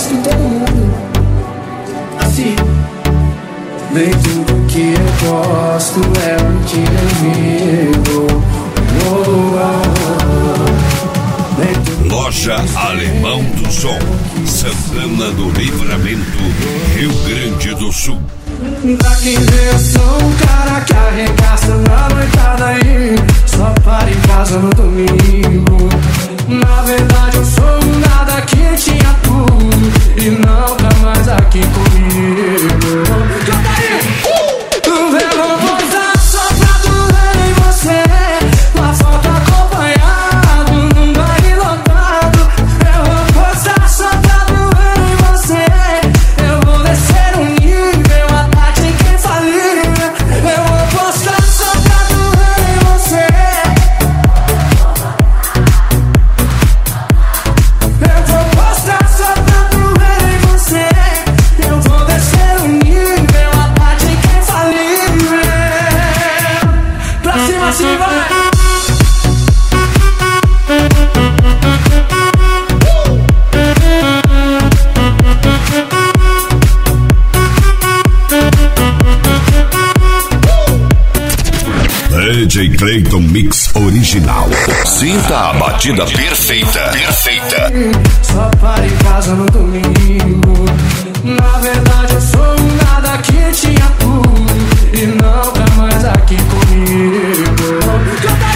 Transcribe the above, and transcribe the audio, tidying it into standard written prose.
mais que todo mundo. Assim, nem tudo que eu gosto é o que eu vivo. Loja Alemão do Som, Santana do Livramento, Rio Grande do Sul. Pra quem vê, eu sou um cara que arregaça na noitada aí, só para em casa no domingo. Na verdade eu sou um nada que tinha tudo e não tá mais aqui comigo. Canta aí! Eu vou posar só pra doer em você, uma foto acompanhado num baile lotado. Eu vou posar só pra doer em você, eu vou descer um nível, a Tati em quem falir. Eu vou postar só pra doer em você, eu vou postar só pra doer em você, eu vou descer um nível, a Tati em quem falir. Pra cima assim vai. DJ Clayton Mix Original. Sinta a batida perfeita. Perfeita. Só para em casa no domingo. Na verdade eu sou um nada que tinha tudo e não tá mais aqui comigo.